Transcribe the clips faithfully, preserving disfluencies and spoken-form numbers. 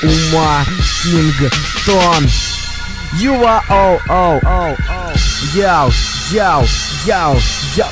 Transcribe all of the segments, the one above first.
ума. Кингтон. You are oh oh oh oh. Йоу, йоу, йоу, йоу.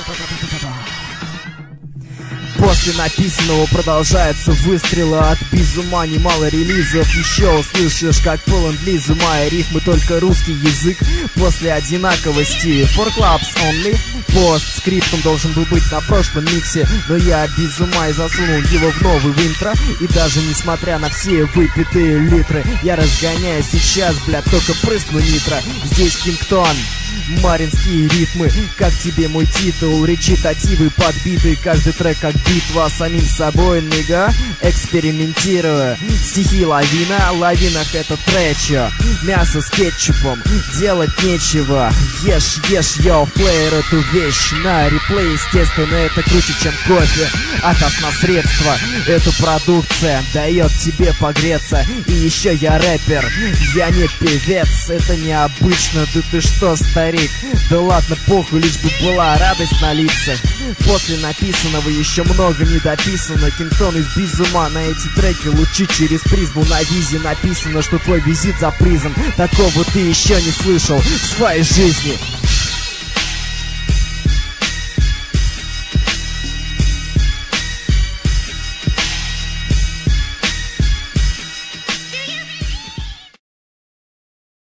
После написанного продолжаются выстрелы от безума. Немало релизов, еще услышишь, как полон длизума и рифмы, только русский язык. После одинаковости For clubs only. Постскриптум должен был быть на прошлом миксе, но я без ума и засунул его в новый интро. И даже несмотря на все выпитые литры, я разгоняю сейчас, блядь, только прысну нитро. Здесь Кингтон, маринские ритмы. Как тебе мой титул? Речитативы подбиты, каждый трек как битва самим собой, нига. Экспериментирую. Стихи лавина, лавинах это трэчо. Мясо с кетчупом, делать нечего. Ешь, ешь, йоу, плеер эту вещь на реплей. Естественно, это круче, чем кофе. От основсредства. Эту продукция дает тебе погреться. И еще я рэпер, я не певец. Это необычно, да ты что, старик? Да ладно, похуй, лишь бы была радость на лицах. После написанного еще много не дописано. Кингтон из безума, на эти треки лучи через призму. На визе написано, что твой визит запризан. Такого ты еще не слышал в своей жизни.